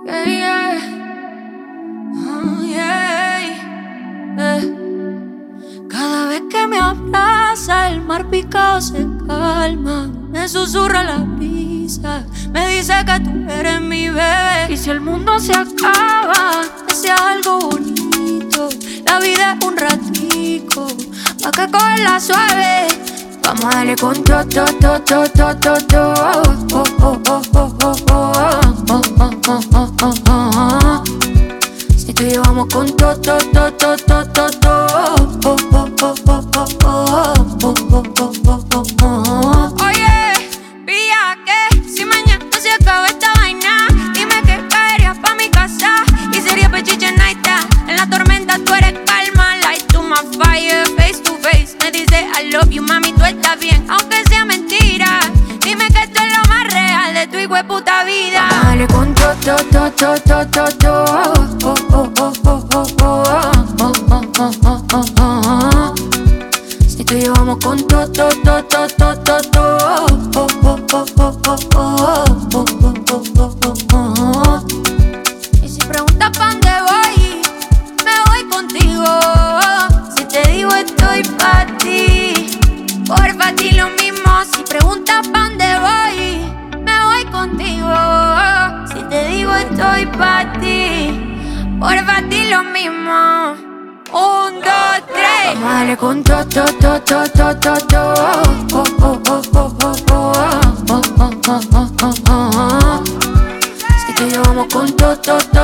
Yeah, yeah. Oh, yeah. Cada vez que me abraza, el mar picado se calma. Me susurra la brisa, me dice que tú eres mi bebé. Y si el mundo se acaba, que sea algo bonito. La vida es un ratico, pa' que cogerla suave. Vamos a darle con todo, todo, todo, todo, todo. Oh, oh, oh, oh, oh, oh, oh, oh, oh, oh. Si tú y yo vamos con todo, todo, todo, todo, todo. Oh, oh, oh, oh, oh, oh, oh, oh, oh, oh, oh. Oye, pilla que si mañana se acaba esta vaina, dime que caerías pa' mi casa y sería pechiche night. En la tormenta tú eres calma, light to my fire, face to face. Me dice I love you, mami, tú estás bien, aunque sea mentira. Dime que esto es lo más real de tu hijueputa vida. Dale con todo, todo, todo, todo, todo. Oh, oh, oh, oh, oh, oh, oh, oh, oh, oh, oh. Si tú y yo vamos con todo, todo, todo, todo, todo. Oh, oh, oh, oh, oh, oh, oh, oh, oh, oh, oh. Y si preguntas pa' dónde voy, me voy contigo. Si te digo estoy pa' ti, porfa di lo mismo. Si preguntas pa' dónde voy, me voy contigo. Si te digo estoy pa' ti, porfa di lo mismo. 1, 2, 3. Vamos a darle con todo, todo, todo, todo, todo. Oh, oh, oh, oh, oh, oh, oh, oh, oh, oh, oh. Si tú y yo vamos con todo, todo.